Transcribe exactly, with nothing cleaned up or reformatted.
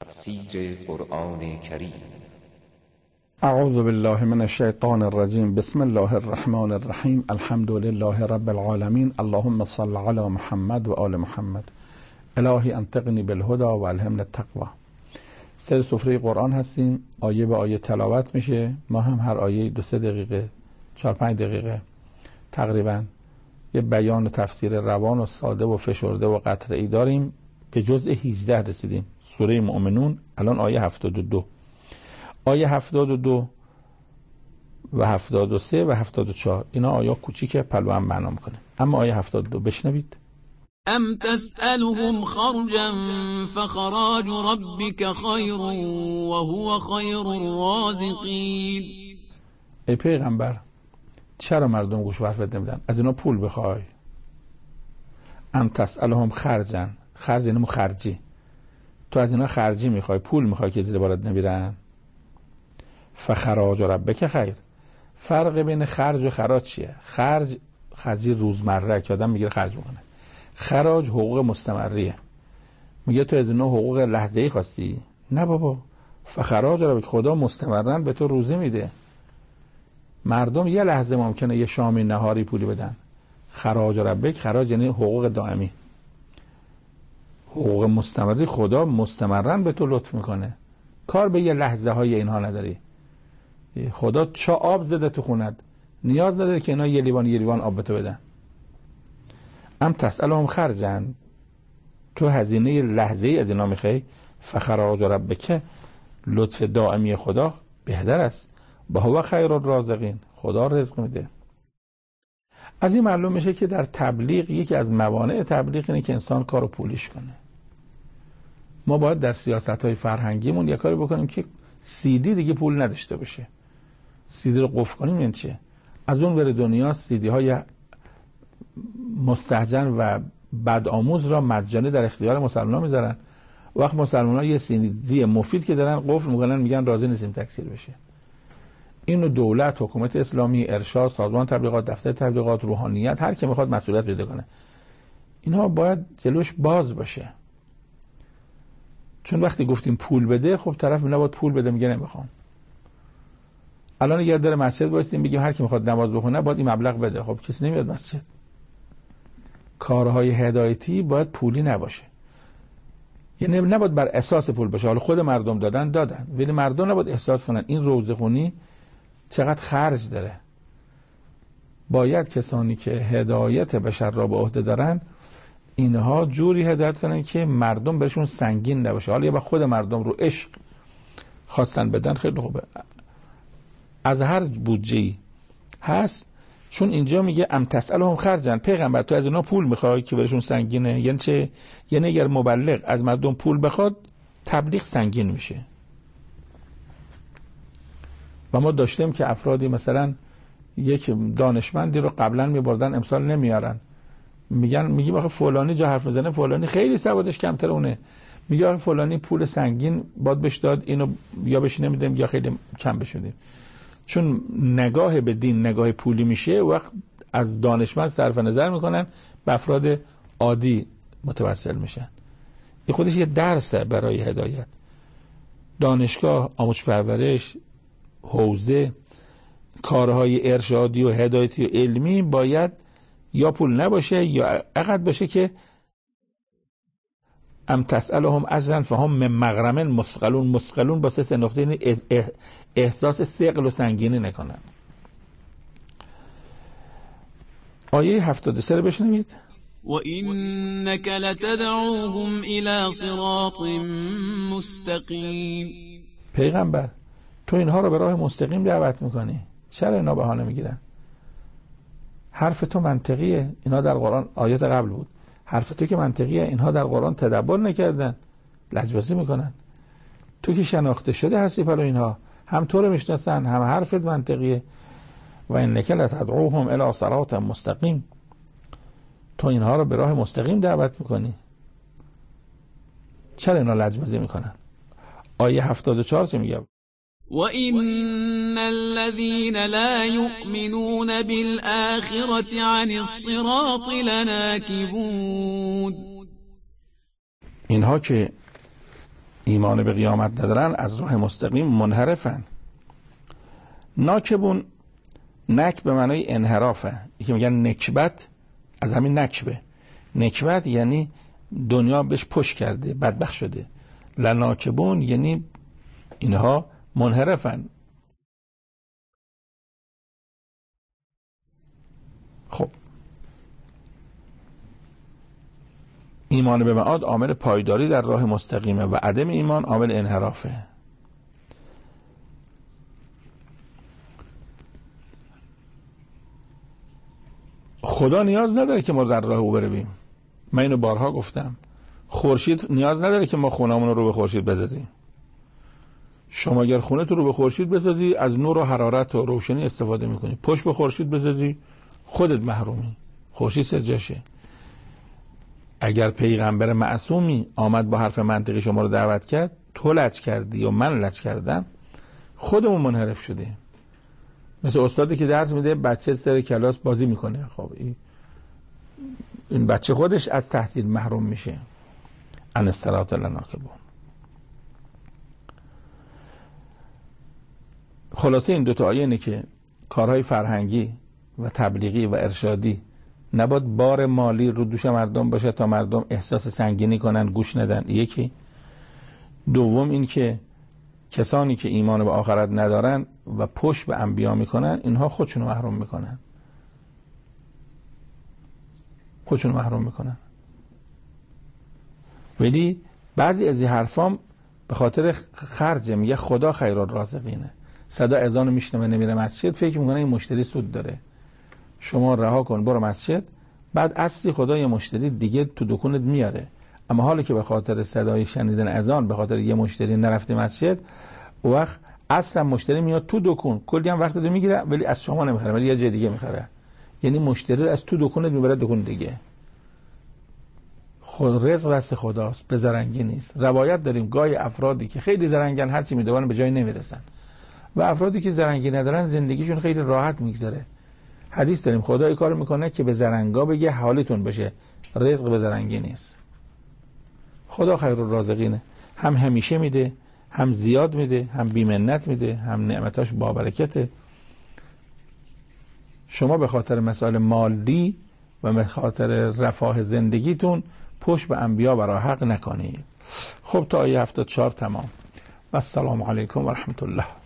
تفسیر قرآن کریم. اعوذ بالله من الشیطان الرجیم. بسم الله الرحمن الرحیم. الحمد لله رب العالمین. اللهم صل علی محمد و آل محمد. الهی انطقنی بالهدى و الهمنا التقوی. سر سفره قرآن هستیم، آیه به آیه تلاوت میشه. ما هم هر آیه دو سه دقیقه چهار پنج دقیقه تقریبا یه بیان و تفسیر روان و ساده و فشرده و قطعی داریم. به جزء هجده رسیدیم، سوره مؤمنون. الان آیه هفتاد و دو، آیه هفتاد و دو و هفتاد و سه و هفتاد و چهار، اینا آیه کوچیکه، پلو هم معنا میکنه. اما آیه هفتاد و دو بشنوید. ام تسألهم خرجا فخراج ربك خیر وهو خیر الرازقین. ای پیغمبر، چرا مردم گوش به حرفت نمیدن؟ از اینا پول بخوای. ام تسألهم خرجا، خرج یعنی خرجی، تو از اینا خرجی میخوای، پول میخوای که زیر بارت نمیرن. فخراج ربک خیر. فرق بین خرج و خراج چیه؟ خرج خرجی روزمره که آدم میگیره خرج میکنه. خراج حقوق مستمریه. میگه تو از اینا حقوق لحظه‌ای خواستی؟ نه بابا، فخراج ربک، خدا مستمرن به تو روزی میده. مردم یه لحظه ممکنه یه شامی نهاری پولی بدن. خراج ربک، خراج یعنی حقوق دائمی، حقوق مستمری. خدا مستمرن به تو لطف میکنه، کار به یه لحظه های اینها نداری. خدا چا آب زده تو خونت، نیاز نداره که اینا یه لیوان یه لیوان آب به تو بدن. ام تسألهم خرجن، تو هزینه لحظه ای از اینا میخوای. فخراج ربک، لطف دائمی خدا بهتر است. با هو خیر الرازقین، خدا رزق میده. از این معلوم میشه که در تبلیغ یکی از موانع تبلیغ اینه که انسان کارو پولیش کنه. ما باید در سیاست‌های فرهنگیمون یه کاری بکنیم که سیدی دیگه پول نداشته باشه. سیدی رو قفل کنیم. این چیه؟ از اون ور دنیا سیدی های مستهجن و بدآموز را مجانی در اختیار مسلمان‌ها میذارن. وقت مسلمان‌ها یه سیدی مفید که دارن قفل میکنن، میگن راضی نیستیم تکثیر بشه. اینو دولت، حکومت اسلامی، ارشاد، سازمان تبلیغات، دفتر تبلیغات، روحانیت، هر کی میخواد مسئولیت بده کنه. اینها باید جلوش باز باشه. چون وقتی گفتیم پول بده، خب طرف میگه باید پول بده، میگه نمیخوام. الان اگه در مسجد وایسیم بگیم هر کی میخواد نماز بخونه باید این مبلغ بده، خب کسی نمیاد مسجد. کارهای هدایتی باید پولی نباشه، یعنی نباید بر اساس پول باشه. حالا خود مردم دادن دادن، ولی مردم نباید احساس کنن این روزه خونی چقدر خرج داره. باید کسانی که هدایت بشر را به عهده دارن اینها جوری هدایت کنن که مردم بهشون سنگین نباشه. حالا یا خود مردم رو عشق خواستن بدن، خیلی خوبه، از هر بودجه‌ای هست. چون اینجا میگه ام تسألهم خرجن، پیغمبر تو از اینا پول میخوای که بهشون سنگینه. یعنی چه؟ یعنی اگر مبلغ از مردم پول بخواد تبلیغ سنگین میشه. و ما داشتیم که افرادی مثلا یک دانشمندی رو قبلا میبردن، امسال نمیارن. میگن میگیم آخه فلانی جا حرف میزنه، فلانی خیلی سوادش کمتر اونه، میگه آخه فلانی پول سنگین باد بهش داد، اینو یا بهش نمیدیم یا خیلی کم بهش میدیم. چون نگاه به دین نگاه پولی میشه، وقت از دانشمند صرف نظر میکنن، به افراد عادی متوسل میشن. این خودش یه درسه برای هدایت. دانشگاه، آموزش پرورش، حوزه، کارهای ارشادی و هدایتی و علمی باید یا پول نباشه یا عقد باشه که ام تسألهم اجرا فهم من مغرم مثقلون. مثقلون با سه نقطه احساس ثقل و سنگینی نکنن. آیه هفتاد و سه رو بشنوید. و اینک لتدعوهم الی صراط مستقیم. پیغمبر تو اینها رو به راه مستقیم دعوت میکنی، چرا اینا بهانه میگیرن؟ حرف تو منطقیه، اینا در قرآن آیات قبل بود. حرف تو که منطقیه، اینها در قرآن تدبر نکردن، لجبازی میکنن. تو که شناخته شده هستی پر اینها، هم تو رو میشناسن، هم حرفت منطقیه. و اینک لتدعوهم الی صراط مستقیم، تو اینها رو به راه مستقیم دعوت میکنی، چرا اینا لجبازی میکنن؟ آیه هفتاد و چهار چه میگه؟ وَإِنَّ الَّذِينَ لَا يُؤْمِنُونَ بِالْآخِرَةِ عَنِ الصِّرَاطِ لَنَاكِبُونَ. اینها که ایمان به قیامت ندارن از راه مستقیم منحرفن. ناکبون، نک به معنای انحرافه، یکی میگن نکبت، از همین نکبه. نکبت یعنی دنیا بهش پشت کرده، بدبخت شده. لناکبون یعنی اینها منحرفن. خب ایمان به معاد عامل پایداری در راه مستقیمه و عدم ایمان عامل انحرافه. خدا نیاز نداره که ما در راه او برویم. من اینو بارها گفتم. خورشید نیاز نداره که ما خونمون رو به خورشید بسازیم. شما اگر خونه تو رو به خورشید بسازی، از نور و حرارت و روشنی استفاده میکنی. پشت به خورشید بسازی، خودت محرومی. خورشید سرجاشه. اگر پیغمبر معصومی آمد با حرف منطقی شما رو دعوت کرد، تو لج کردی و من لج کردم، خودمون منحرف شده. مثل استادی که درس میده، بچه سر کلاس بازی میکنه. خب این بچه خودش از تحصیل محروم میشه. ان الصراط لناکبون. خلاصه این دوتا آیه اینه که کارهای فرهنگی و تبلیغی و ارشادی نباید بار مالی رو دوش مردم باشه تا مردم احساس سنگینی کنن، گوش ندن. یکی. دوم این که کسانی که ایمان به آخرت ندارن و پشت به انبیا میکنن، اینها خودشونو محروم میکنن. خودشونو محروم میکنن. ولی بعضی از این حرفام به خاطر خرج، میگه خدا خیرالرازقینه. صدا اذان رو میشنوه نمیره مسجد، فکر میکنه این مشتری سود داره. شما رها کن برو مسجد، بعد اصلی خدا یه مشتری دیگه تو دکونت میاره. اما حالی که به خاطر صدای شنیدن اذان به خاطر یه مشتری نرفتی مسجد، اون وقت اصلا مشتری میاد تو دکون، کلی هم وقت رو میگیره ولی از شما نمیخره، ولی یه جای دیگه میخره. یعنی مشتری رو از تو دکونت میبره دکون دیگه. خود رزق دست خداست، به زرنگی نیست. روایت داریم گاهی افرادی که خیلی زرنگن هرچی میدونن به جای نمیرسن، و افرادی که زرنگی ندارن زندگیشون خیلی راحت میگذره. حدیث داریم خدا این کار میکنه که به زرنگا بگه حالتون بشه، رزق به زرنگی نیست. خدا خیرالرازقینه، هم همیشه میده، هم زیاد میده، هم بیمنت میده، هم نعمتاش بابرکته. شما به خاطر مسائل مالی و به خاطر رفاه زندگیتون پشت به انبیا و راه حق نکنید. خب تا آیه هفتاد و چهار تمام. و السلام علیکم و رحمت الله.